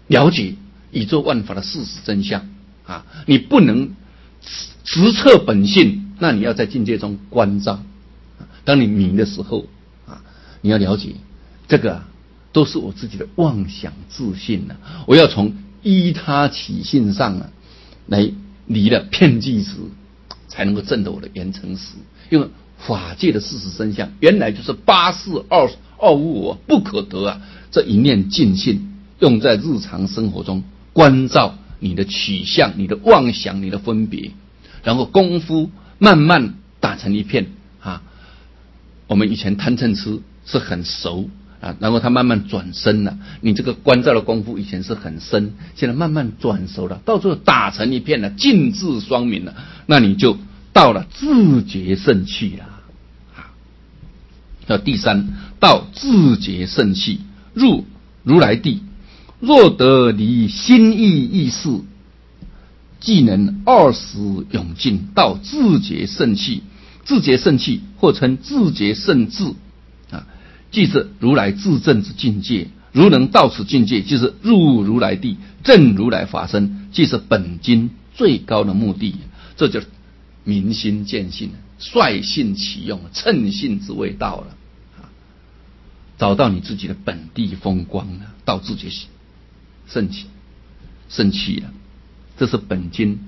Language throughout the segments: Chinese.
了解宇宙万法的事实真相啊！你不能直测本性，那你要在境界中关照。当你迷的时候啊，你要了解这个都是我自己的妄想自信我要从依他起性上来离了骗计执，才能够证得我的圆成实。因为法界的事实真相原来就是八事二无我，不可得这一念净性用在日常生活中，关照你的取向、你的妄想、你的分别，然后功夫慢慢打成一片我们以前贪嗔痴是很熟然后它慢慢转深了。你这个关照的功夫以前是很深，现在慢慢转熟了，到最后打成一片了，尽智双明了，那你就到了自觉圣气了。第三，到自觉圣气，入如来地，若得离心意意识，即能二时永尽，到自觉圣气。自觉圣气或称自觉圣智即是如来自证之境界。如能到此境界，即是入如来地，证如来法身，即是本经最高的目的。这就是明心见性，率性起用，乘性之谓道了。找到你自己的本地风光了，到自觉圣气了，这是本经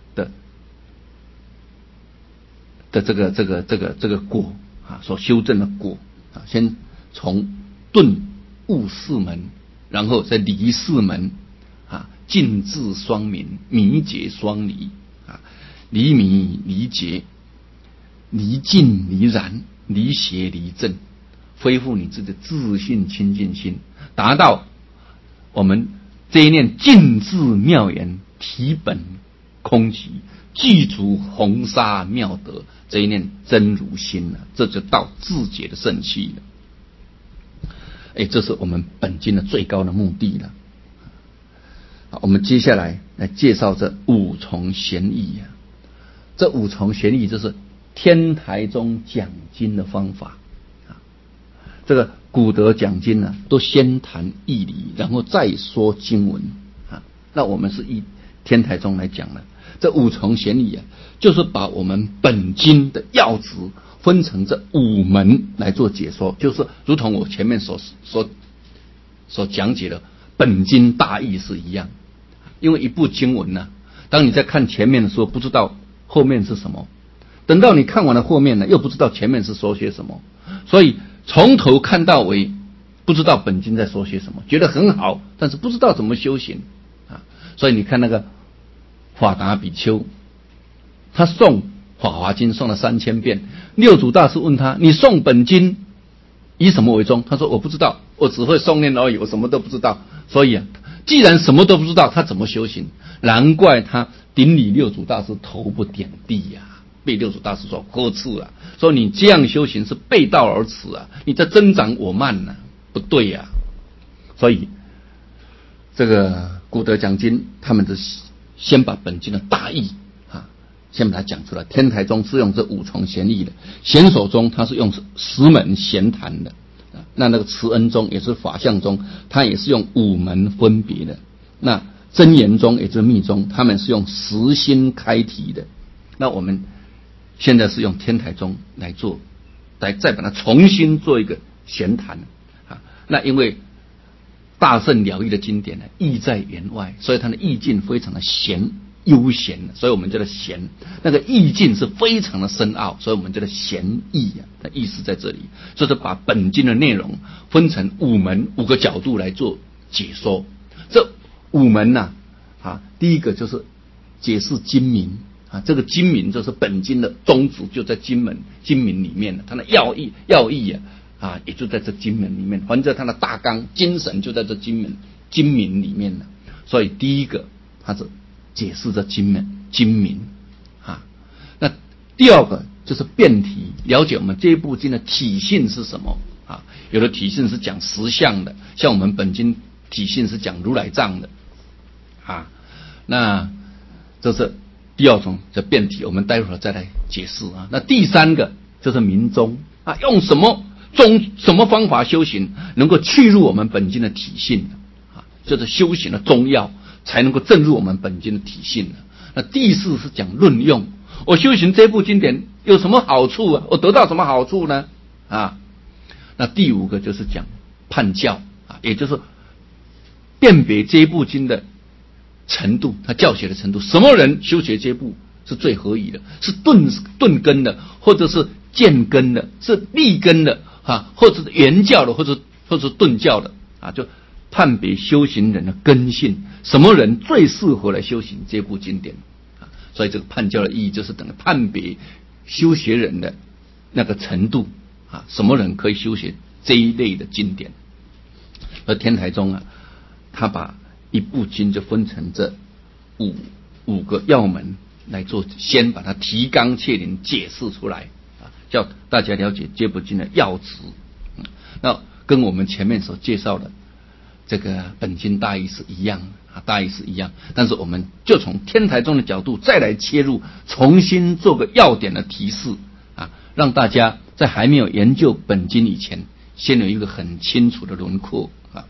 的这个果所修正的果先从顿悟四门，然后再离四门尽智双明，迷解双离离迷离解，离尽离然，离邪离正，恢复你自己的自信清净心，达到我们这一念尽智妙言，体本空寂，具足红沙妙德，这一念真如心这就到自觉的圣气了。这是我们本经的最高的目的了。我们接下来介绍这五重玄义这五重玄义就是天台宗讲经的方法这个古德讲经都先谈义理，然后再说经文那我们是以天台宗来讲了。这五重玄义就是把我们本经的要旨分成这五门来做解说，就是如同我前面所讲解的本经大义是一样。因为一部经文当你在看前面的时候不知道后面是什么，等到你看完了后面又不知道前面是说些什么，所以从头看到尾不知道本经在说些什么，觉得很好，但是不知道怎么修行所以你看那个法达比丘，他诵法华经诵了3000遍，六祖大师问他，你诵本经以什么为宗？他说我不知道，我只会诵念而已，我什么都不知道。所以既然什么都不知道，他怎么修行？难怪他顶礼六祖大师头不点地被六祖大师所呵斥说你这样修行是背道而驰你在增长我慢不对所以这个古德讲经他们是先把本经的大义先把它讲出来。天台宗是用这五重玄义的，显首宗他是用10门闲谈的那个慈恩宗也是法相宗，他也是用5门分别的。那真言宗也就是密宗，他们是用实心开题的。那我们现在是用天台宗来做，再把它重新做一个闲谈那因为大圣了义的经典意在言外，所以它的意境非常的悠闲，所以我们叫做闲。那个意境是非常的深奥，所以我们叫做闲意的意思在这里，就是把本经的内容分成5门5个角度来做解说。这5门第一个就是解释经名这个经名就是本经的宗旨，就在经名里面它的要义也就在这经名里面，反正它的大纲精神就在这经名里面了。所以第一个它是解释这经名那第二个就是辩题，了解我们这部经的体性是什么有的体性是讲实相的，像我们本经体性是讲如来藏的那这是第二种的辩题，我们待会儿再来解释那第三个就是明宗用什么方法修行能够去入我们本经的体性就是修行的中药，才能够正入我们本经的体性的。那第四是讲论用，我修行这部经典有什么好处啊？我得到什么好处呢？啊，那第五个就是讲判教啊，也就是辨别这部经的程度，它教学的程度，什么人修学这部是最合宜的？是顿根的，或者是渐根的，是立根的啊，或者是圆教的，或者是顿教的啊，就判别修行人的根性，什么人最适合来修行这部经典啊？所以这个判教的意义就是等于判别修学人的那个程度啊，什么人可以修学这一类的经典。而天台宗啊，他把一部经就分成这五个要门来做，先把它提纲挈领解释出来啊，叫大家了解这部经的要旨。那跟我们前面所介绍的这个本经大意是一样啊，大意是一样，但是我们就从天台宗的角度再来切入，重新做个要点的提示啊，让大家在还没有研究本经以前，先有一个很清楚的轮廓啊。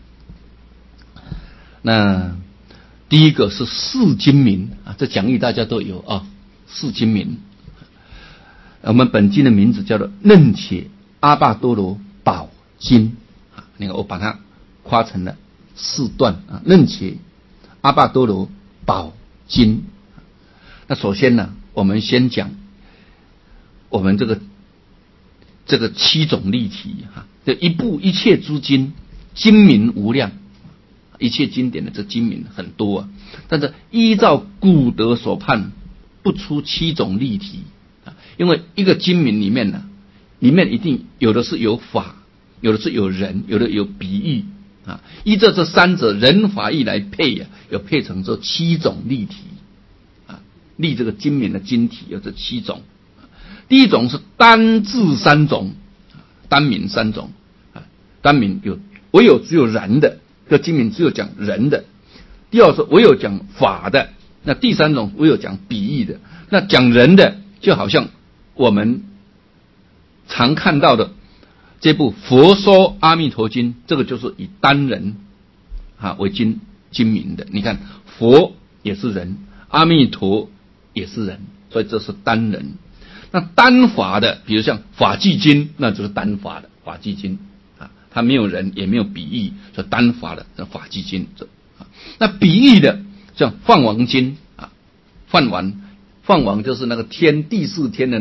那第一个是释经名啊，这讲义大家都有啊，释经名。我们本经的名字叫做楞伽阿跋多罗宝经啊，那个我把它夸成了四段啊，楞伽阿跋多罗宝经。那首先呢，我们先讲我们这个七种例题哈，这一部一切诸经，经名无量，一切经典的这经名很多啊，但是依照古德所判，不出七种例题啊，因为一个经名里面呢，里面一定有的是有法，有的是有人，有的有比喻啊，依照这三者人法义来配啊，有配成这七种例题啊，例这个经名的经题有这七种。第一种是单字三种，单名三种啊，单名唯有只有人的，这经名只有讲人的。第二是唯有讲法的，那第三种唯有讲比喻的。那讲人的就好像我们常看到的这部《佛说阿弥陀经》，这个就是以单人啊为经名的。你看佛也是人，阿弥陀也是人，所以这是单人。那单法的，比如像法纪经，那就是单法的法纪经啊，它没有人也没有比喻，所以单法的法纪经。那比喻的像梵王经啊，梵王就是那个第四天的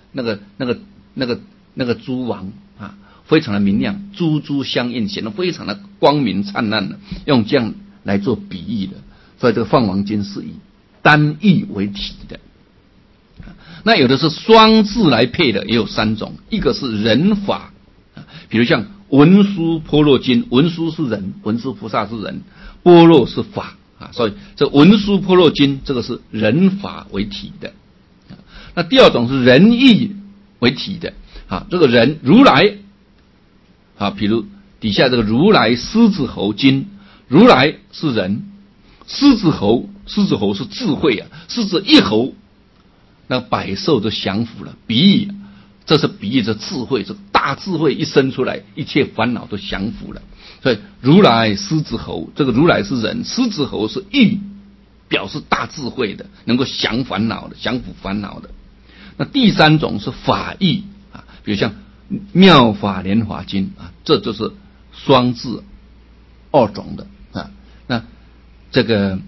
那个诸王啊，非常的明亮，珠珠相映，显得非常的光明灿烂的，用这样来做比喻的。所以这个梵王经是以单喻为体的。那有的是双字来配的，也有三种，一个是人法，比如像文殊波罗经，文殊是人，文殊菩萨是人，波罗是法啊，所以这文殊波罗经这个是人法为体的。那第二种是人义为体的啊，这个人如来啊，比如底下这个如来狮子猴经，如来是人，狮子猴是智慧啊，狮子一猴，那百兽都降服了，比喻，这是比喻这智慧，这大智慧一生出来，一切烦恼都降服了。所以如来狮子猴，这个如来是人，狮子猴是喻，表示大智慧的，能够降服烦恼的。那第三种是法义啊，比如像妙法莲华经啊，这就是双字二种的啊。那这个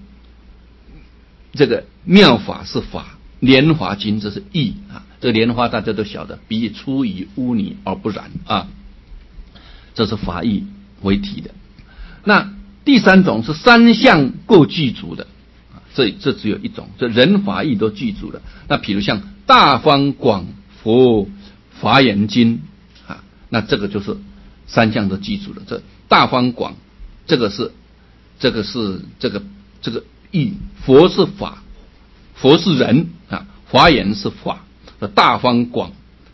妙法是法，莲华经这是义啊，这个莲花大家都晓得，比喻出于污泥而不染啊，这是法义为体的。那第三种是三项各具足的，这只有一种，这人法义都具足了。那比如像大方广佛华严经啊，那这个就是三项都具足了。这大方广，这个义，佛是法，佛是人啊，华严是法。大方广，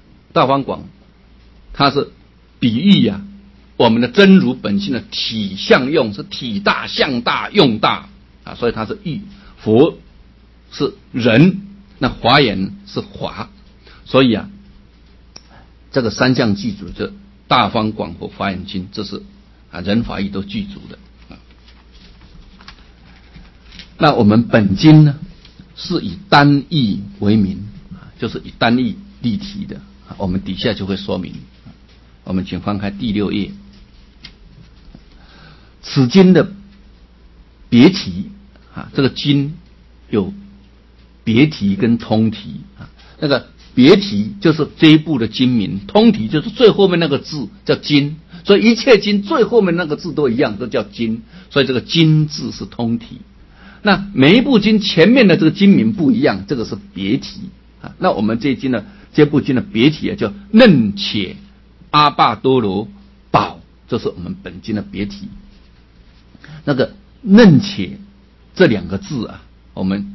它是比喻呀，我们的真如本性的体相用，是体大相大用大啊，所以它是义。佛是人，那华严是法，所以啊，这个三项具足，这大方广佛华严经，这是啊人法义都具足的啊。 那我们本经呢，是以单义为名，就是以单义立题的，我们底下就会说明。我们请翻开第6页，此经的别题这个经有别题跟通题那个别题就是这一部的经名，通题就是最后面那个字叫经，所以一切经最后面那个字都一样，都叫经，所以这个经字是通题。那每一部经前面的这个经名不一样，这个是别题那我们这部经的别题叫嫩且阿爸多罗宝，这是我们本经的别题。那个嫩且这两个字我们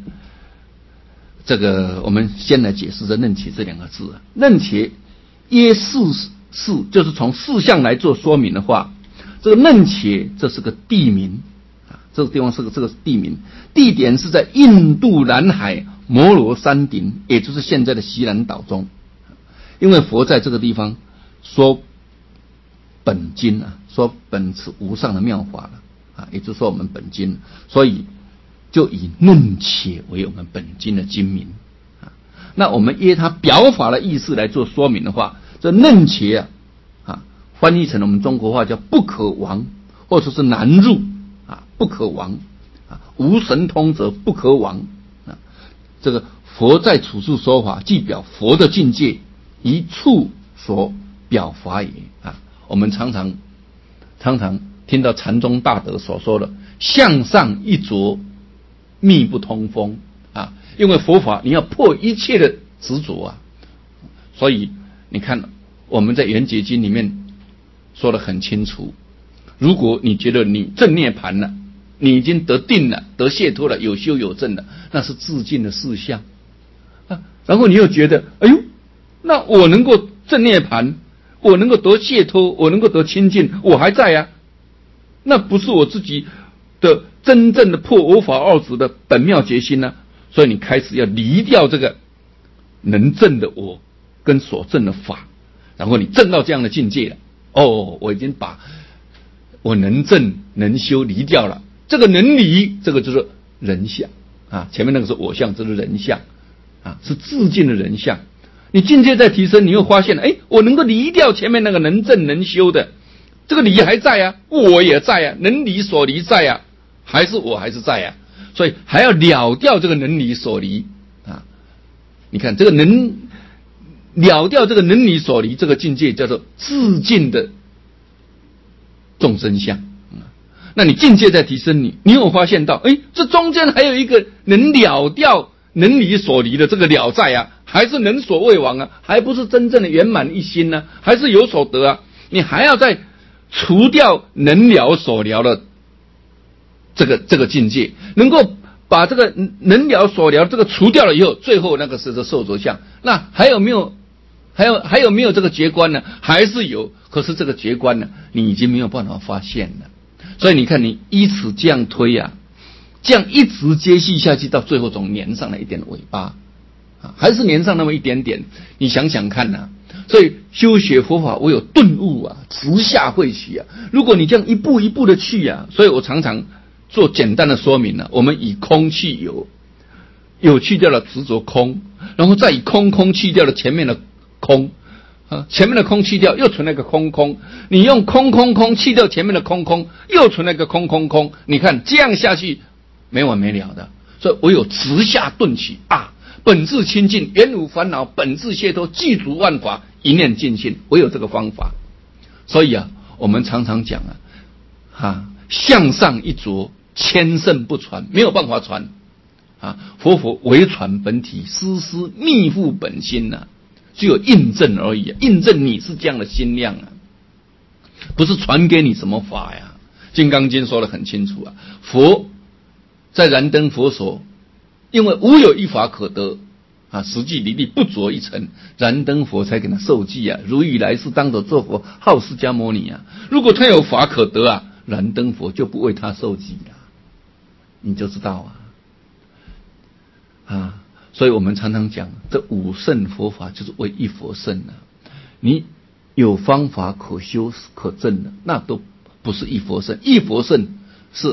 先来解释这嫩且这两个字嫩且耶事就是从事项来做说明的话，这个嫩且这是个地名这个地方是这个地名，地点是在印度南海摩罗山顶，也就是现在的西南岛中。因为佛在这个地方说本经说本是无上的妙法了也就是说我们本经，所以就以嫩且为我们本经的经名那我们依它表法的意思来做说明的话，这嫩且翻译成我们中国话叫不可亡，或者是难入不可亡无神通者不可亡这个佛在处处说法，即表佛的境界，一处所表法也我们常常听到禅宗大德所说的向上一着密不通风因为佛法你要破一切的执着所以你看我们在圆觉经里面说得很清楚，如果你觉得你正涅盘了，你已经得定了，得解脱了，有修有证了，那是自尽的事项然后你又觉得哎呦，那我能够正涅盘，我能够得解脱，我能够得清净，我还在那不是我自己的真正的破我法二执的本妙决心所以你开始要离掉这个能证的我跟所证的法，然后你证到这样的境界了我已经把我能证能修离掉了，这个能离，这个就是人相前面那个是我相，这是人相是自尽的人相。你境界在提升，你又发现我能够离掉前面那个能证能修的，这个离还在我也在能离所离在还是我还是在所以还要了掉这个能离所离你看这个能了掉这个能离所离，这个境界叫做自尽的众生相那你境界在提升，你有发现到这中间还有一个能了掉能离所离的这个了在还是能所未亡还不是真正的圆满一心还是有所得你还要再除掉能了所了的这个境界，能够把这个能了所了这个除掉了以后，最后那个是这受着相，那还有没有这个觉观呢？还是有，可是这个觉观呢，你已经没有办法发现了。所以你看，你依此这样推这样一直接续下去，到最后总粘上了一点尾巴还是粘上那么一点点。你想想看所以修学佛法唯有顿悟直下慧起如果你这样一步一步的去所以我常常做简单的说明我们以空去有去掉了执着空，然后再以空去掉了前面的空前面的空去掉，又存了一个空，你用空去掉前面的空，又存了一个空，你看这样下去没完没了的。所以唯有直下顿起本自清净，原无烦恼，本自解脱，具足万法，一念尽性，唯有这个方法。所以我们常常讲向上一着，千圣不传，没有办法传佛唯传本体，丝丝密付本心只有印证而已印证你是这样的心量不是传给你什么法金刚经说得很清楚佛在燃灯佛所，因为无有一法可得实际离力不着一尘，燃灯佛才给他受记如欲来世当得做佛，号释迦牟尼如果他有法可得燃灯佛就不为他受记你就知道所以我们常常讲这五圣佛法就是为一佛圣你有方法可修可证的，那都不是一佛圣。一佛圣是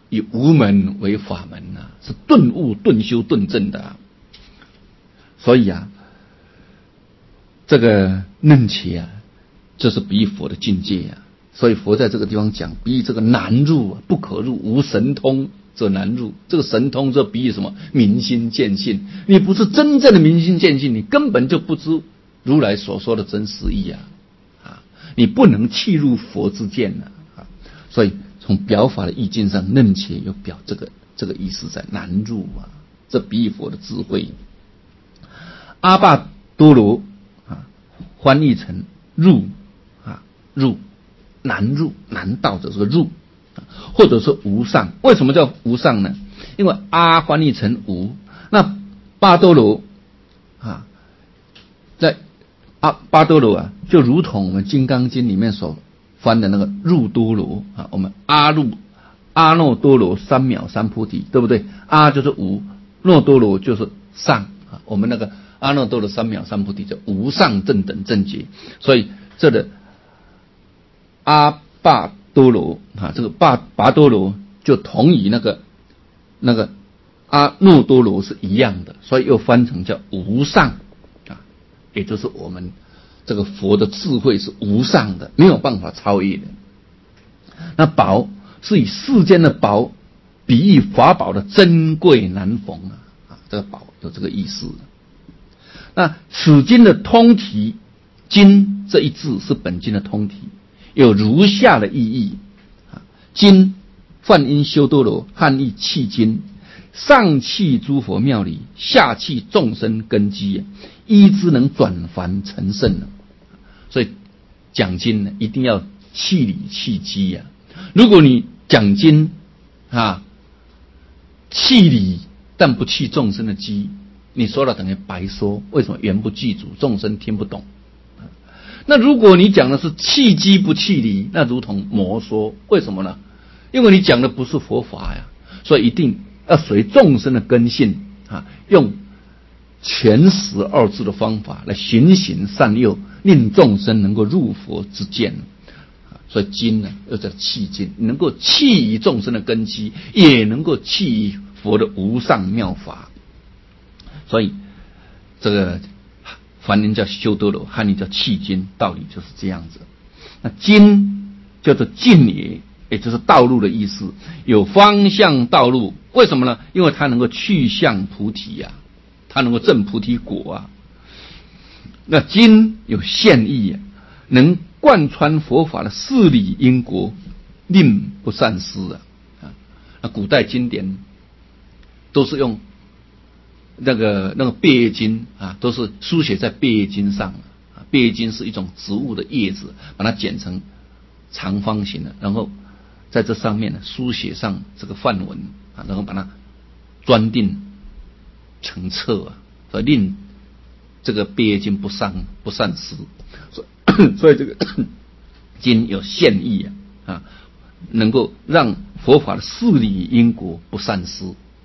以无门为法门啊，是顿悟、顿修、顿证的啊。所以啊，这个楞伽啊，就是比喻佛的境界啊。所以佛在这个地方讲，比喻这个难入啊，不可入，无神通则难入。这个神通这比喻什么？明心见性。你不是真正的明心见性，你根本就不知如来所说的真实义啊！你不能契入佛之见啊！所以从表法的意境上，楞伽有表这个意思在难入啊，这比喻佛的智慧。阿跋多罗啊，翻译成入啊，入难入难到的这个入，或者说无上。为什么叫无上呢？因为阿翻译成无，那巴多罗啊，在巴多罗啊，就如同我们《金刚经》里面所翻的那个入多罗啊，我们阿耨多罗三藐三菩提，对不对？阿就是无，耨多罗就是上啊，我们那个阿耨多罗三藐三菩提叫无上正等正觉。所以这个阿跋多罗啊，这个跋多罗就同以那个阿耨多罗是一样的，所以又翻成叫无上啊，也就是我们这个佛的智慧是无上的，没有办法超越的。那宝是以世间的宝比喻法宝的珍贵难逢啊，这个宝有这个意思。那此经的通题，经这一字是本经的通题，有如下的意义啊：经梵音修多罗，汉译契经，上契诸佛妙理，下契众生根基，依之能转凡成圣。所以讲经呢，一定要契理契机啊。如果你讲经啊，契理但不契众生的机，你说了等于白说。为什么？言不具足，众生听不懂。那如果你讲的是契机不契理，那如同魔说。为什么呢？因为你讲的不是佛法呀，所以一定要随众生的根性啊，用全实二字的方法来循循善诱，令众生能够入佛之见。所以经呢，又叫契经，能够契于众生的根基，也能够契于佛的无上妙法。所以这个梵音叫修多罗，汉译叫契经，道理就是这样子。那经叫做径也，也就是道路的意思，有方向道路。为什么呢？因为它能够去向菩提啊，它能够证菩提果啊。那经有现义啊，能贯穿佛法的事理因果，令不散失啊。那古代经典都是用那个贝叶经啊，都是书写在贝叶经上啊。贝叶经是一种植物的叶子，把它剪成长方形的，然后在这上面呢书写上这个梵文啊，然后把它装订成册啊，所以令这个贝叶经不散失。所以这个经有现义啊，能够让佛法的事理因果不散失。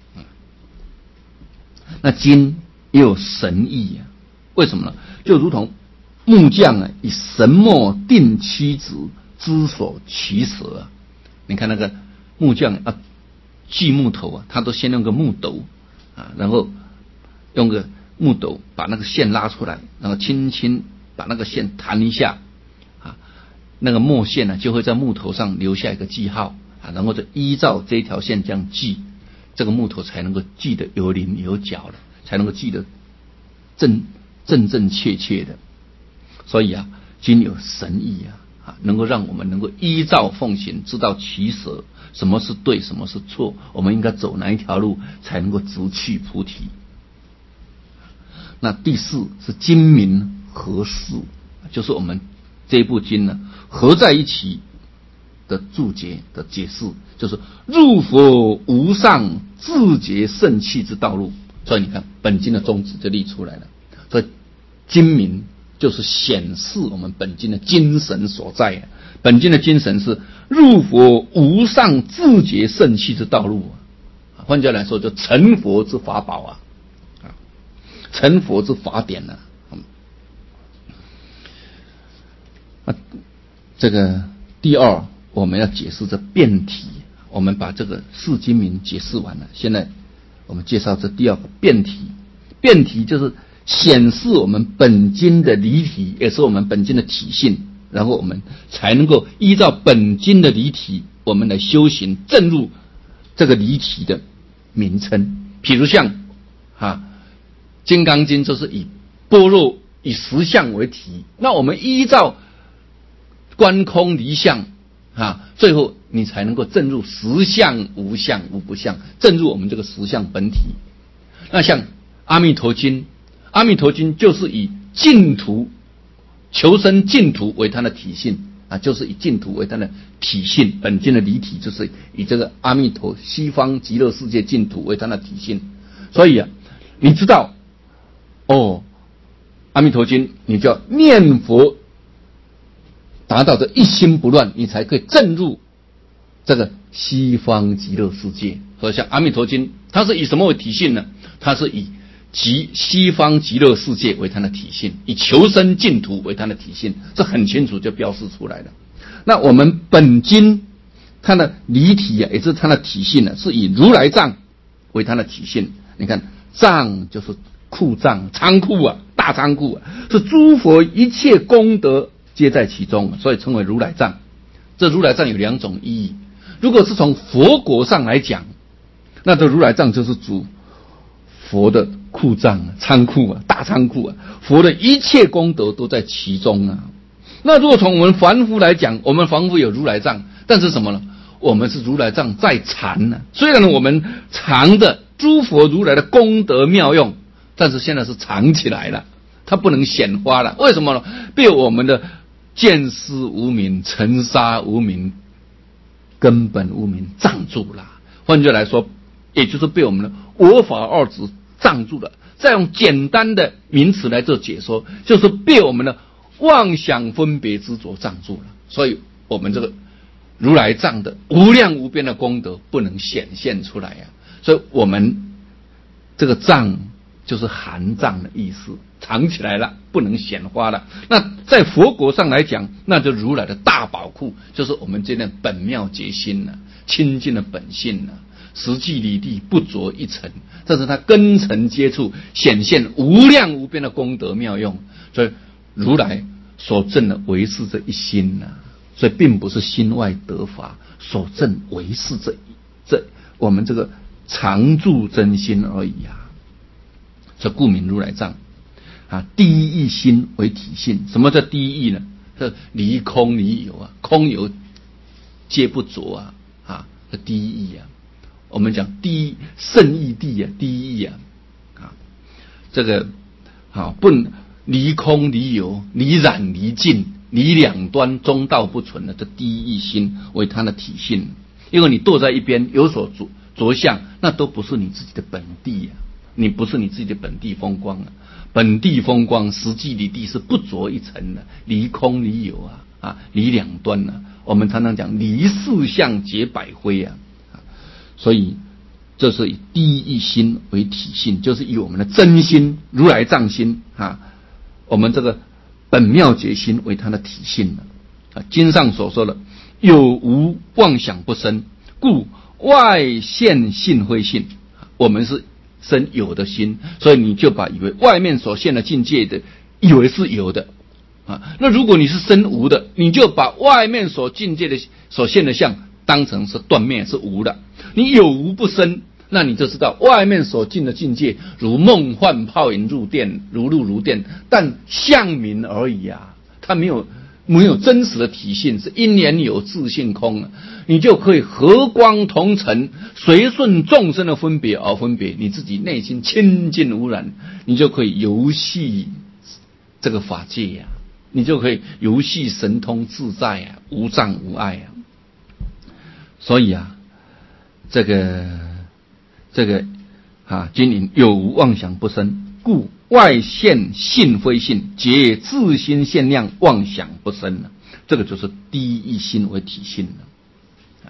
那经也有神意啊，为什么呢？就如同木匠啊，以神墨定妻子，之所取舍啊。你看那个木匠啊，锯木头啊，他都先用个木斗啊，然后用个木斗把那个线拉出来，然后轻轻把那个线弹一下啊，那个墨线呢就会在木头上留下一个记号啊，然后就依照这条线这样记，这个木头才能够记得有棱有角的，才能够记得正确的。所以啊，经有神意啊，能够让我们能够依照奉行，知道取舍，什么是对，什么是错，我们应该走哪一条路才能够直去菩提。那第四是经名合释，就是我们这部经呢合在一起的注解的解释，就是入佛无上自觉圣气之道路。所以你看本经的宗旨就立出来了。所以经名就是显示我们本经的精神所在。本经的精神是入佛无上自觉圣气之道路啊，换句话来说，就成佛之法宝啊，成佛之法典啊。这个第二，我们要解释这辩题。 我们把这个释经明解释完了，现在我们介绍这第二个辩题。辩题就是显示我们本经的理体，也是我们本经的体性，然后我们才能够依照本经的理体，我们来修行正入这个理体的名称。比如像金刚经就是以般若以实相为体，那我们依照观空离相最后你才能够正入实相无相无不相，正入我们这个实相本体。那像阿弥陀经，阿弥陀经就是以净土求生净土为它的体性就是以净土为它的体性，本经的理体就是以这个阿弥陀西方极乐世界净土为它的体性。所以你知道阿弥陀经你就要念佛达到这一心不乱，你才可以正入这个西方极乐世界。所以像阿弥陀经它是以什么为体性呢？它是以西方极乐世界为它的体性，以求生净土为它的体性，这很清楚就标示出来了。那我们本经它的理体也是它的体性是以如来藏为它的体性。你看藏就是库藏，仓库大仓库是诸佛一切功德皆在其中，所以称为如来藏。这如来藏有两种意义，如果是从佛国上来讲，那这如来藏就是指佛的库藏仓库大仓库佛的一切功德都在其中那如果从我们凡夫来讲，我们凡夫有如来藏，但是什么呢？我们是如来藏在藏虽然我们藏的诸佛如来的功德妙用，但是现在是藏起来了，它不能显发了。为什么呢？被我们的见思无明、尘沙无明、根本无明障住了。换句来说，也就是被我们的我法二执障住了。再用简单的名词来做解说，就是被我们的妄想分别执着障住了。所以我们这个如来藏的无量无边的功德不能显现出来所以我们这个藏就是含藏的意思，藏起来了，不能显发了。那在佛国上来讲，那就如来的大宝库，就是我们这念本妙觉心清净的本性实际离地不着一尘，这是他根尘接触显现无量无边的功德妙用。所以如来所证的唯是这一心所以并不是心外得法，所证唯是这我们这个常住真心而已这故名如来藏第一义心为体性。什么叫第一义呢？这离空离有空有皆不着这第一义我们讲第一圣义谛第一义这个不离空离有，离染离尽，离两端中道不存这第一义心为它的体性。因为你堕在一边有所着相，那都不是你自己的本地你不是你自己的本地风光本地风光实际离地是不着一尘离空离有离两端我们常常讲离四相结百灰所以这是以第一义心为体性，就是以我们的真心如来藏心我们这个本妙觉心为它的体性经上所说的有无妄想不生，故外现性非性。我们是生有的心，所以你就把以为外面所现的境界的以为是有的那如果你是生无的，你就把外面所境界的所现的相当成是断灭是无的。你有无不生，那你就知道外面所进的境界如梦幻泡影入电，如露如电，但相名而已它没有真实的体性，是因缘有自性空你就可以和光同尘，随顺众生的分别而分别，你自己内心清净无染，你就可以游戏这个法界你就可以游戏神通自在无障无碍所以这个经云有无妄想不生，故外现性非性，皆自心限量妄想不生这个就是第一义心为体性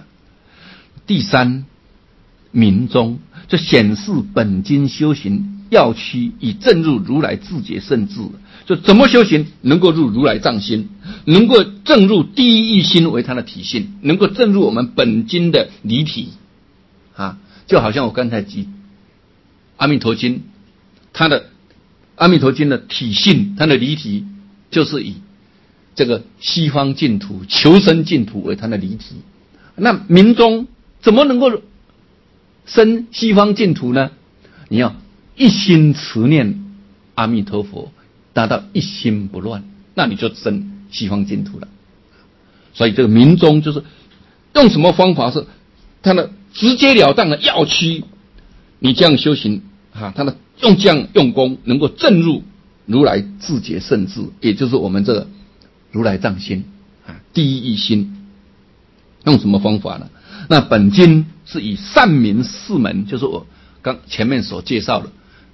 第三明中，就显示本经修行要趋，以正入如来自觉圣智。就怎么修行能够入如来藏心，能够正入第一义心为它的体性，能够正入我们本经的离体啊，就好像我刚才提阿弥陀经，它的阿弥陀经的体性，它的离体就是以这个西方净土求生净土为它的离体。那民众怎么能够生西方净土呢？你要一心持念阿弥陀佛，达到一心不乱，那你就生西方净土了。所以这个民众就是用什么方法，是他的直截了当的要趋，你这样修行啊，他的用这样用功，能够正入如来自觉圣智，也就是我们这个如来藏心啊，第一义心。用什么方法呢？那本经是以善明四门，就是我刚前面所介绍的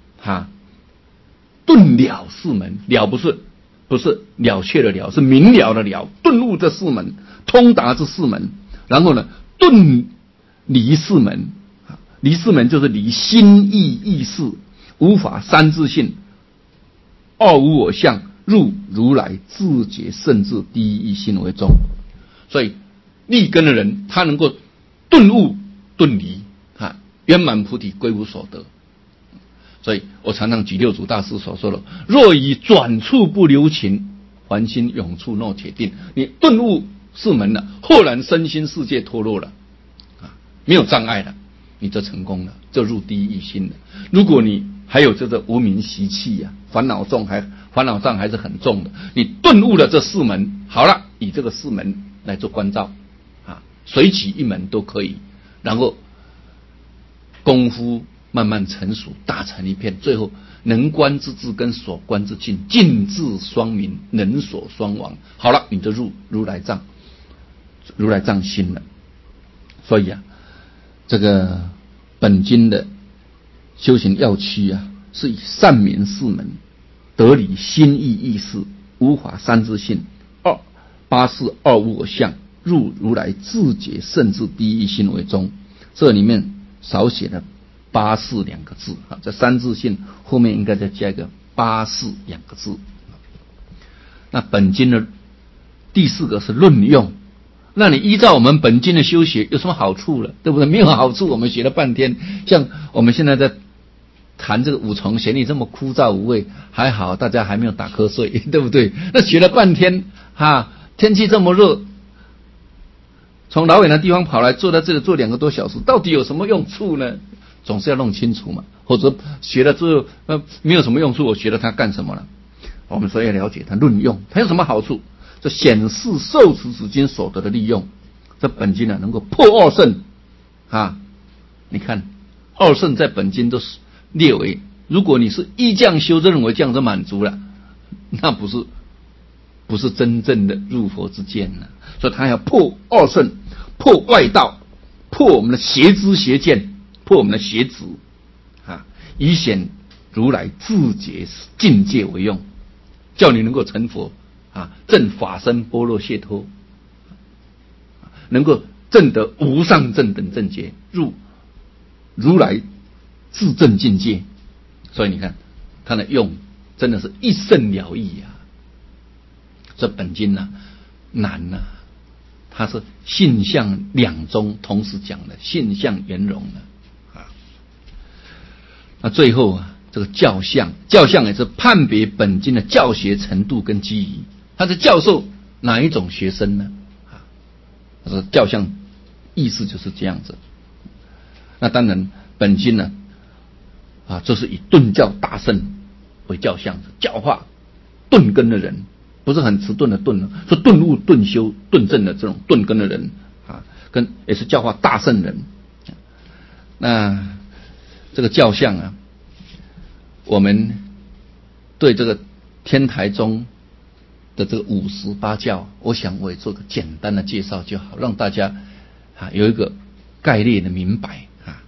顿了四门，了不是了却的了，是明了的了，顿悟这四门，通达这四门。然后呢，顿离四门，离四门就是离心意意识、无法三自性、二无我相，入如来自觉圣智第一义心为宗。所以立根的人，他能够顿悟顿离圆满菩提归无所得。所以我常常举六祖大师所说的，若以转处不留情，还心永处诺且定。你顿悟四门了，豁然身心世界脱落了没有障碍了，你就成功了，就入第一义心了。如果你还有这个无明习气烦恼障还是很重的，你顿悟了这四门，好了，以这个四门来做关照随起一门都可以，然后功夫慢慢成熟，打成一片，最后能观之智跟所观之境，境智双明，能所双亡。好了，你就入如来藏心了。所以这个本经的修行要趋是以善明四门，得理心意意识，无法三自性，八事二无我相，入如来自觉圣智第一义心为宗。这里面少写了八事两个字这三自性后面应该再加一个八事两个字。那本经的第四个是论用，那你依照我们本经的修学有什么好处了？对不对？没有好处，我们学了半天，像我们现在在谈这个五重贤义这么枯燥无味，还好大家还没有打瞌睡，对不对？那学了半天天气这么热，从老远的地方跑来坐在这里坐2个多小时，到底有什么用处呢？总是要弄清楚嘛，或者学了之后没有什么用处，我学了它干什么了？我们所以要了解它论用，它有什么好处？这显示受持此经所得的利用。这本经能够破二圣你看二圣在本经都是列为，如果你是依这样修，认为这样就满足了，那不是真正的入佛之见了。所以他要破二圣，破外道，破我们的邪知邪见，破我们的邪执以显如来自觉境界为用，叫你能够成佛证法身般若解脱，能够证得无上正等正觉，入如来自证境界。所以你看他的用真的是一甚了义这本经难它是性相两宗同时讲的，性相圆融的那最后这个教相也是判别本经的教学程度跟机宜，他是教授哪一种学生呢？他说教相意思就是这样子。那当然本经这是以顿教大圣为教相，教化顿根的人，不是很迟钝的顿是顿悟顿修顿证的这种顿根的人跟也是教化大圣人。那这个教相我们对这个天台宗的这个58教，我想我也做个简单的介绍就好，让大家有一个概念的明白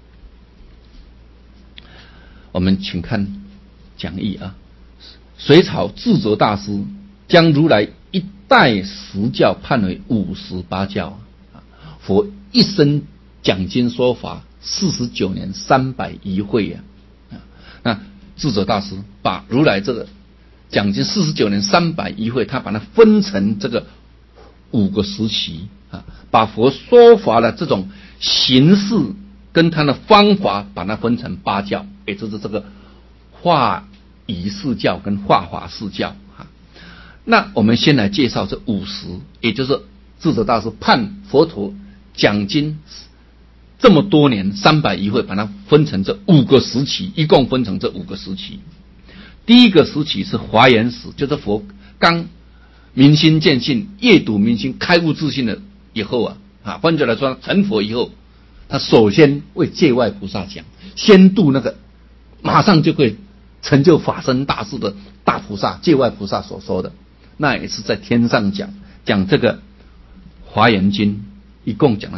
我们请看讲义隋朝智者大师将如来一代十教判为58教佛一生讲经说法49年301会那智者大师把如来这个讲经49年300余会，他把它分成这个5个时期啊，把佛说法的这种形式跟他的方法，把它分成8教，也就是这个化仪释教跟化法释教啊。那我们先来介绍这5时，也就是智者大师判佛陀讲经这么多年300余会，把它分成这5个时期，一共分成这5个时期。第一个时期是华严时，就是佛刚明心见性、阅读明心、开悟自性了以后啊，换句来说，成佛以后，他首先为界外菩萨讲，先度那个马上就会成就法身大事的大菩萨，界外菩萨所说的，那也是在天上讲这个华严经，一共讲了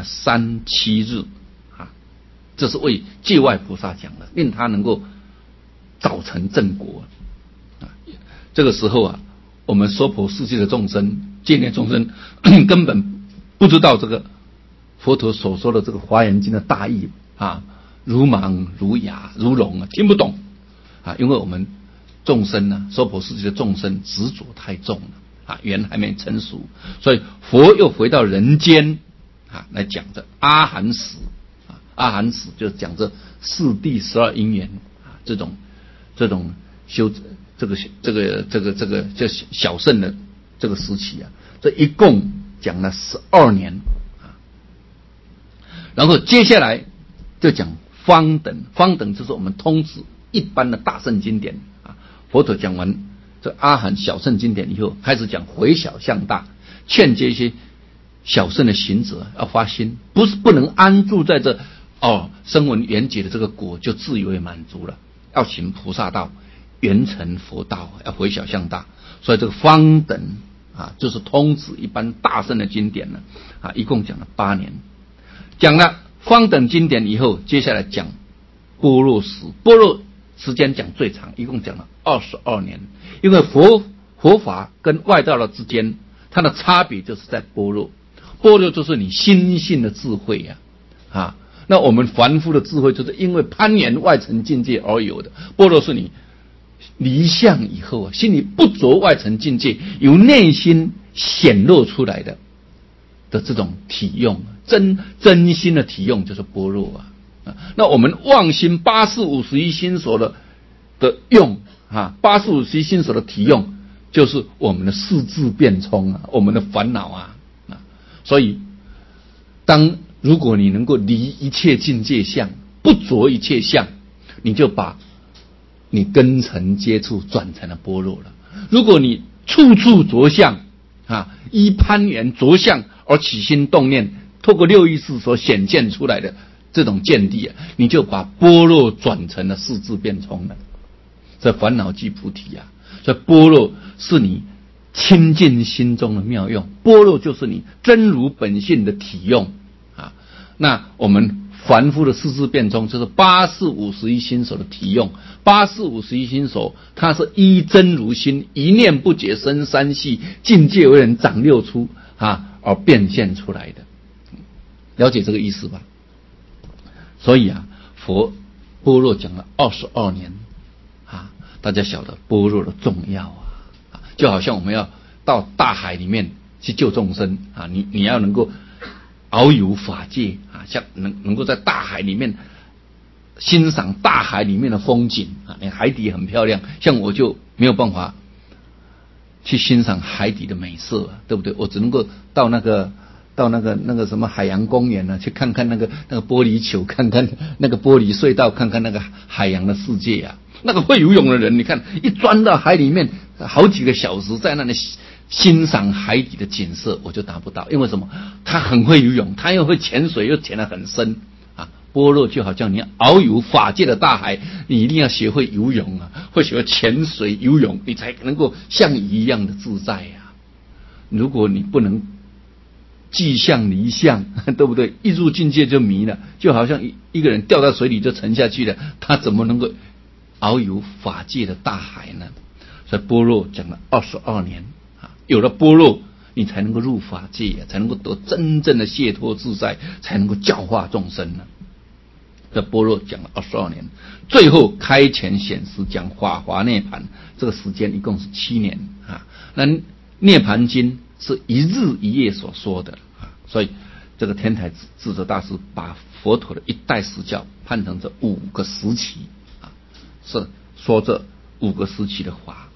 37日啊，这是为界外菩萨讲的，令他能够早成正果啊。这个时候啊，我们娑婆世界的众生、界内众生根本不知道这个佛陀所说的这个华严经的大意啊，如盲如哑如聋啊，听不懂啊，因为我们众生啊，娑婆世界的众生执着太重了啊，缘还没成熟，所以佛又回到人间啊，来讲这阿含时啊，阿含时就讲这四谛12因缘啊，这种修这个叫小乘的这个时期啊，这一共讲了12年啊。然后接下来就讲方等，方等就是我们通指一般的大乘经典啊。佛陀讲完这阿含小乘经典以后，开始讲回小向大，劝诫一些小乘的行者要发心，不能安住在这声闻缘觉的这个果就自以为满足了，要行菩萨道，圆成佛道，要回小向大。所以这个方等啊，就是通指一般大乘的经典了啊，一共讲了8年。讲了方等经典以后，接下来讲般若时，般若时间讲最长，一共讲了22年。因为佛法跟外道的之间，它的差别就是在般若，般若就是你心性的智慧啊。那我们凡夫的智慧就是因为攀缘外层境界而有的，般若是你离相以后啊，心里不着外层境界，由内心显露出来的这种体用，真心的体用就是般若啊。那我们妄心8识51心所的用啊，8识51心所的体用，就是我们的四智变聪啊，我们的烦恼啊。所以如果你能够离一切境界相，不着一切相，你就把你根尘接触转成了般若了。如果你处处着相啊，依攀缘着相而起心动念，透过6意识所显现出来的这种见地啊，你就把般若转成了四智变聪了。这烦恼即菩提啊！所以般若是你亲近心中的妙用，般若就是你真如本性的体用啊。那我们凡夫的四智变聪就是8识51心所的体用，8识51心所它是依真如心，一念不觉生三系，境界为人长6出啊而变现出来的。了解这个意思吧？所以啊，佛般若讲了22年啊，大家晓得般若的重要啊，就好像我们要到大海里面去救众生啊，你要能够遨游法界啊，像能够在大海里面欣赏大海里面的风景啊，海底很漂亮，像我就没有办法去欣赏海底的美色啊，对不对？我只能够到那个什么海洋公园去看看那个玻璃球，看看那个玻璃隧道，看看那个海洋的世界啊。那个会游泳的人，你看一钻到海里面，好几个小时在那里欣赏海底的景色，我就达不到。因为什么？他很会游泳，他又会潜水，又潜得很深啊。般若就好像你遨游法界的大海，你一定要学会游泳啊，会学会潜水游泳，你才能够像鱼一样的自在啊。如果你不能即相离相，对不对？一入境界就迷了，就好像一个人掉到水里就沉下去了，他怎么能够遨游法界的大海呢？所以般若讲了22年啊，有了般若，你才能够入法界才能够得真正的解脱自在，才能够教化众生呢。 这般若讲了22年，最后开前显示讲法华涅槃，这个时间一共是7年啊。那涅槃经是一日一夜所说的啊，所以这个天台智者大师把佛陀的一代实教判成这5个时期啊，是说这5个时期的法。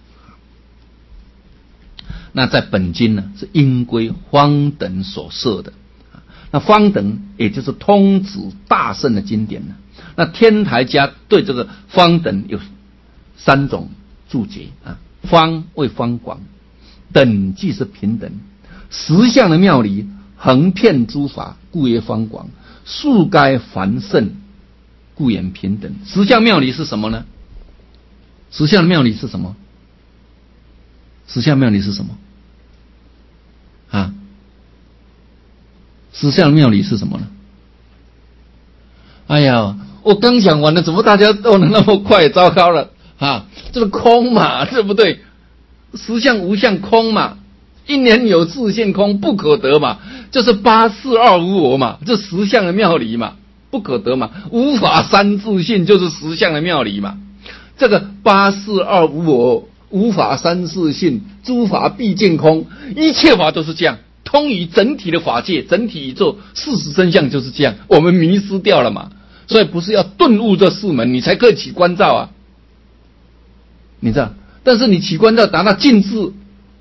那在本经呢，是因归方等所设的。那方等也就是通指大圣的经典呢。那天台家对这个方等有3种注解啊，方为方广，等即是平等，实相的妙理横遍诸法，故曰方广，数该凡圣，故言平等。实相妙理是什么呢？实相的妙理是什么？实相妙理是什么啊？实相妙理是什么呢？哎呀，我刚讲完了，怎么大家都能那么快？糟糕了啊！这是空嘛，对不对？实相无相空嘛，因缘有自性空，不可得嘛，就是八四二无我嘛，这实相的妙理嘛，不可得嘛。无法三自性就是实相的妙理嘛。这个八四二无我，无法三自性，诸法毕竟空，一切法都是这样。通于整体的法界，整体宇宙事实真相就是这样，我们迷失掉了嘛。所以不是要顿悟这4门，你才可以起观照啊，你知道？但是你起观照达到尽智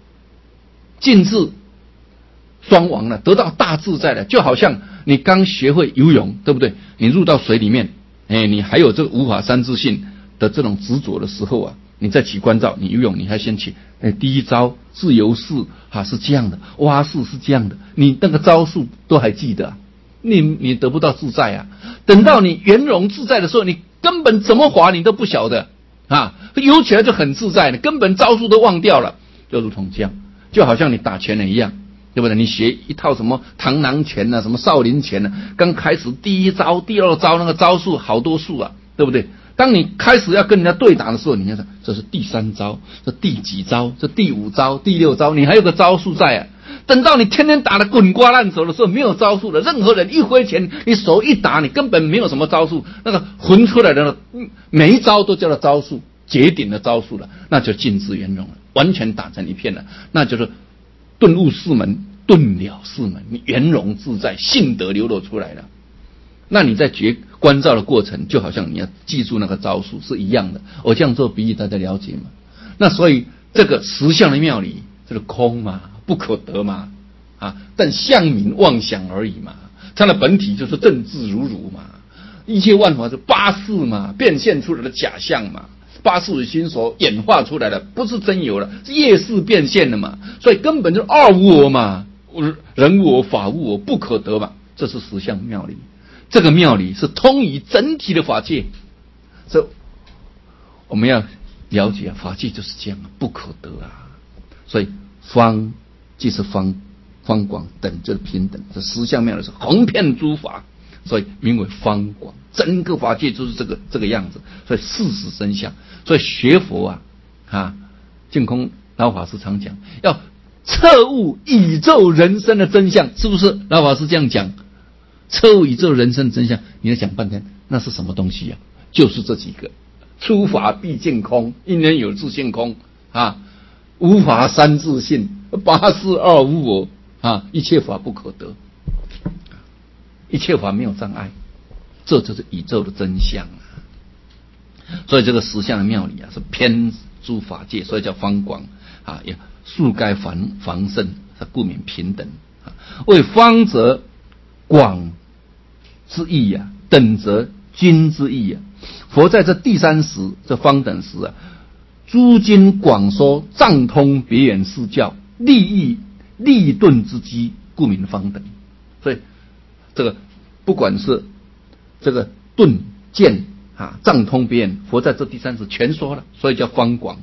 双亡了，得到大自在了，就好像你刚学会游泳，对不对？你入到水里面，你还有这个无法三自性的这种执着的时候啊，你再起观照，你游泳你还先起，第一招自由式是这样的，蛙式是这样的，你那个招数都还记得啊，你得不到自在啊。等到你圆融自在的时候，你根本怎么滑你都不晓得啊，游起来就很自在了，根本招数都忘掉了，就如同这样，就好像你打拳一样，对不对？你学一套什么螳螂拳啊，什么少林拳啊，刚开始第1招、第2招那个招数好多数啊，对不对？当你开始要跟人家对打的时候，你看这是第3招，这第几招，这第5招、第6招，你还有个招数在啊。等到你天天打得滚瓜烂熟的时候，没有招数了，任何人一挥拳，你手一打，你根本没有什么招数，那个混出来的每一招都叫做招数，绝顶的招数了，那就尽致圆融了，完全打成一片了，那就是顿悟4门，顿了4门，你圆融自在，性德流露出来了。那你在觉观照的过程，就好像你要记住那个招数是一样的。我这样做比喻，大家了解吗？那所以这个实相的妙理，这个空嘛，不可得嘛，但相名妄想而已嘛。它的本体就是正智如如嘛，一切万法是八识嘛，变现出来的假象嘛，八识心所演化出来的，不是真有了，是业识变现的嘛。所以根本就是二无我嘛，人无我，法无我，不可得嘛，这是实相妙理。这个妙理是通于整体的法界，所以我们要了解法界就是这样，不可得啊。所以方即是方广，等就是平等，这实相妙理是横遍诸法，所以名为方广。整个法界就是这个样子，所以事实真相。所以学佛净空老法师常讲，要彻悟宇宙人生的真相，是不是？老法师这样讲。彻悟宇宙人生真相，你要讲半天，那是什么东西啊？就是这几个：诸法毕竟空，因缘有自性空无法三自性，八识二无我一切法不可得，一切法没有障碍，这就是宇宙的真相所以这个实相的妙理是偏诸法界，所以叫方广也数该凡圣，故名平等为方则广之意等则均之意佛在这第3时，这方等时诸经广说，藏通别远示教，利益利钝之机，故名方等。所以这个不管是这个顿见藏通别远，佛在这第3时全说了，所以叫方广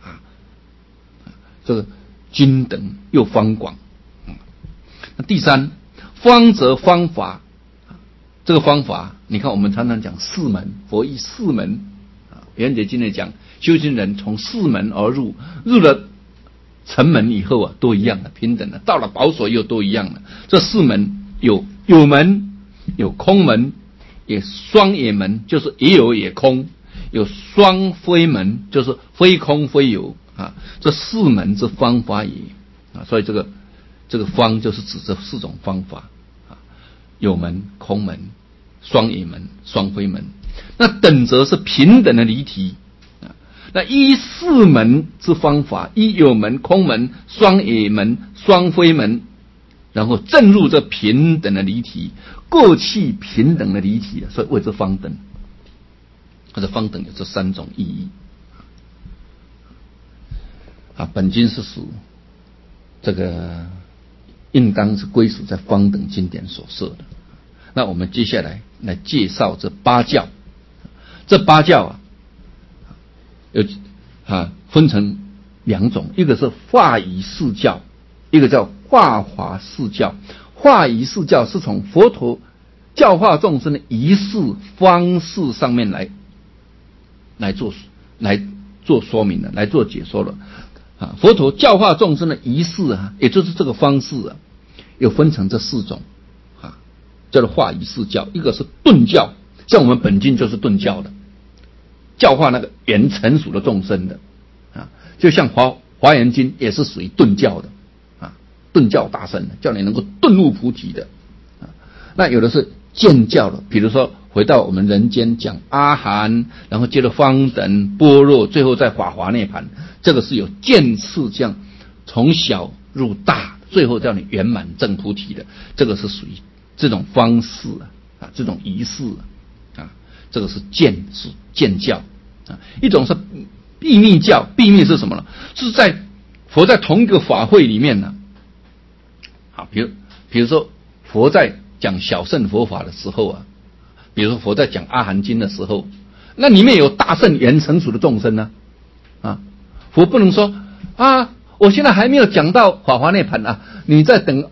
这个均等又方广那第3方则方法，这个方法你看我们常常讲4门，佛以4门圆觉经里讲，修行人从4门而入，入了城门以后都一样的，平等的，到了宝所又都一样的。这4门有门，有空门， 也双也门，就是也有也空，有双非门，就是非空非有啊，这四门之方法也啊，所以这个方就是指这四种方法啊，有门、空门、双也门、双非门。那等则是平等的离题啊，那依四门之方法，依有门、空门、双也门、双非门，然后正入这平等的离题，各弃平等的离题，所以谓之方等。或者方等有这三种意义啊。本经是属这个应当是归属在方等经典所设的。那我们接下来介绍这八教。这八教有分成两种，一个是化仪释教，一个叫化华释教。化仪释教是从佛陀教化众生的仪式方式上面来做说明的，来做解说了啊。佛陀教化众生的仪式啊，也就是这个方式啊，有分成这四种啊，叫做化仪释教。一个是顿教，像我们本经就是顿教的，教化那个原成熟的众生的啊，就像华严经也是属于顿教的啊，顿教大圣的，叫你能够顿悟菩提的啊。那有的是渐教的，比如说回到我们人间讲阿含，然后接着方等、般若，最后再法华涅槃，这个是有渐次这样从小入大，最后叫你圆满证菩提的，这个是属于这种方式啊，这种仪式啊，这个是渐教啊。一种是秘密教，秘密是什么呢？是在佛在同一个法会里面呢，啊，比如说佛在讲小乘佛法的时候啊，比如说佛在讲阿含经的时候，那里面有大圣圆成熟的众生呢啊，佛不能说啊，我现在还没有讲到法华涅槃啊，你再等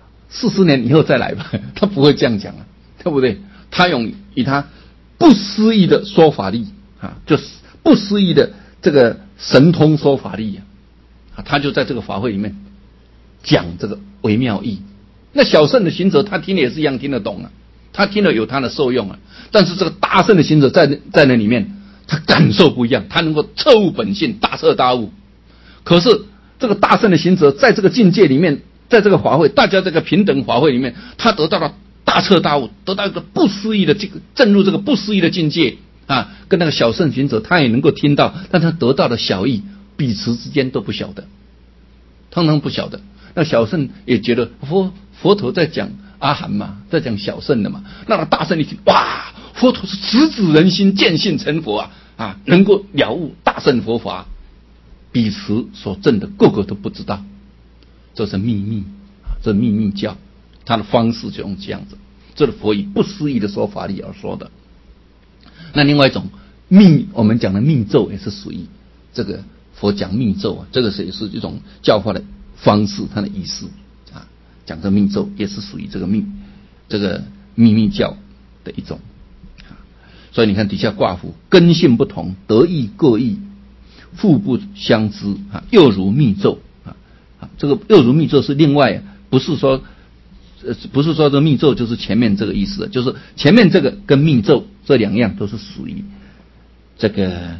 40年以后再来吧，他不会这样讲啊，对不对？他以他不思议的说法力啊，就是不思议的这个神通说法力啊，他就在这个法会里面讲这个微妙义。那小乘的行者他听了也是一样听得懂啊，他听了有他的受用啊，但是这个大乘的行者在那里面他感受不一样，他能够彻悟本性，大彻大悟。可是这个大乘的行者在这个境界里面，在这个法会，大家这个平等法会里面，他得到了大彻大悟，得到一个不思议的这个证入这个不思议的境界啊，跟那个小乘行者他也能够听到，但他得到的小义彼此之间都不晓得，通常不晓得。那小乘也觉得佛陀在讲阿含嘛，在讲小乘的嘛，那个大乘一听，哇，佛陀是直指人心，见性成佛啊，能够了悟大乘佛法，彼此所证的个个都不知道，这是秘密啊，这秘密教，他的方式就用这样子，这是佛以不思议的说法力而说的。那另外一种我们讲的密咒也是属于这个佛讲密咒啊，这个也是一种教化的方式，它的仪式啊，讲这密咒也是属于这个秘密教的一种啊。所以你看底下挂符，根性不同，得意各异，互不相知啊，又如密咒啊。这个又如密咒是另外，不是说这密咒就是前面这个意思，就是前面这个跟密咒这两样都是属于这个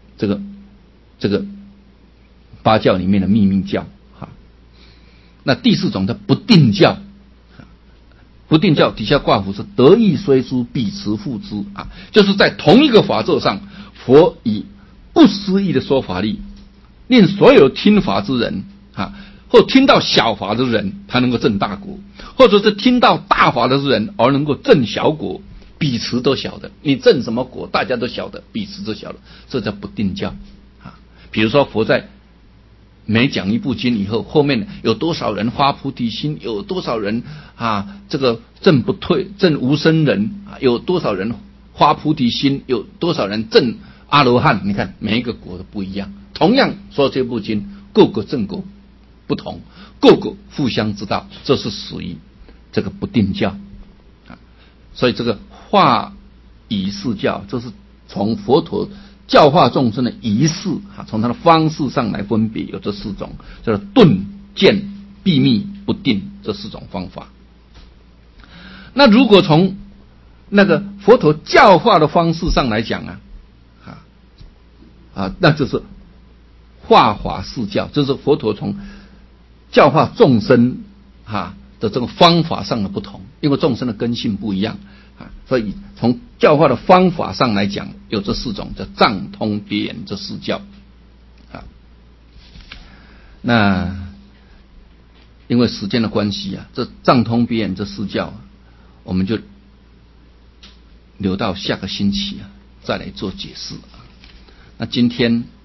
八教里面的秘密教哈。那第四种叫不定教，不定教底下挂符是得意虽殊，彼持复之啊，就是在同一个法座上，佛以不思议的说法力，令所有听法之人啊，或听到小法之人，他能够证大果，或者是听到大法的人而能够证小果，彼持都晓得，你证什么果，大家都晓得，彼持都晓得，这叫不定教啊。比如说佛在每讲一部经以后，后面有多少人发菩提心，有多少人啊，这个证不退，证无生人啊，有多少人发菩提心，有多少人证阿罗汉，你看每一个果都不一样。同样说这部经，各个证果不同，各个互相知道，这是属于这个不定教啊。所以这个化仪释教，这是从佛陀教化众生的仪式啊，从他的方式上来分别，有这四种，叫做顿、渐、秘密、不定这四种方法。那如果从那个佛陀教化的方式上来讲那就是化法释教，就是佛陀从教化众生的这个方法上的不同，因为众生的根性不一样所以从教化的方法上来讲，有这4种，叫藏通别眼这4教那因为时间的关系这藏通别眼这4教我们就留到下个星期再来做解释那今天